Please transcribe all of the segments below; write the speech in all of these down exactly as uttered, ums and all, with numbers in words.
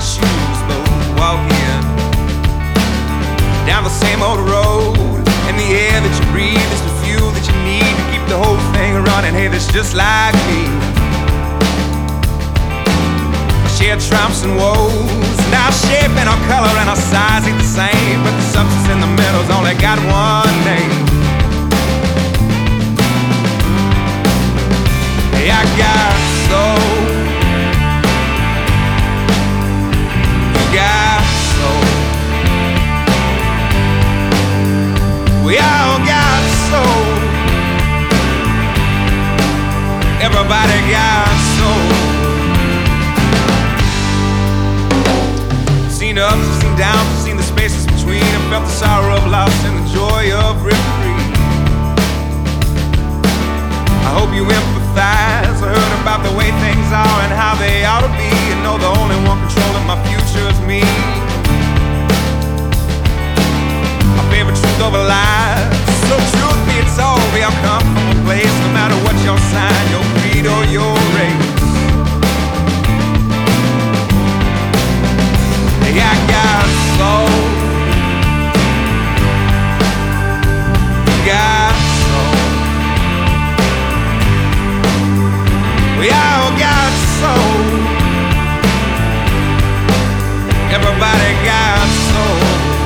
shoes, but walking down the same old road. And the air that you breathe is the fuel that you need to keep the whole thing running. Hey, that's just like me. Share triumphs and woes, and our shape and our color and our size ain't the same, but the substance in the middle's only got one name. Hey, I got soul, you got soul, we all got soul, everybody got soul. Seen ups, I've seen downs, I've seen the spaces between. I've felt the sorrow of loss and the joy of reprieve. I hope you empathize. I heard about the way things are and how they ought to be, and know the only one controlling my future is me. My favorite truth over lies. So truth be told, we all come from a place, no matter what your sign, your creed, or your race. I got soul, got soul, we all got soul, everybody got soul.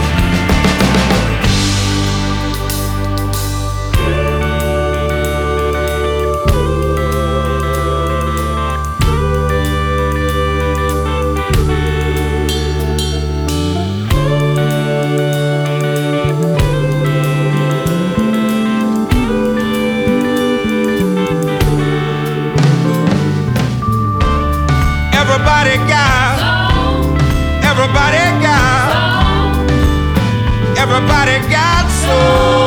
Everybody got soul. Everybody got soul. Everybody got soul.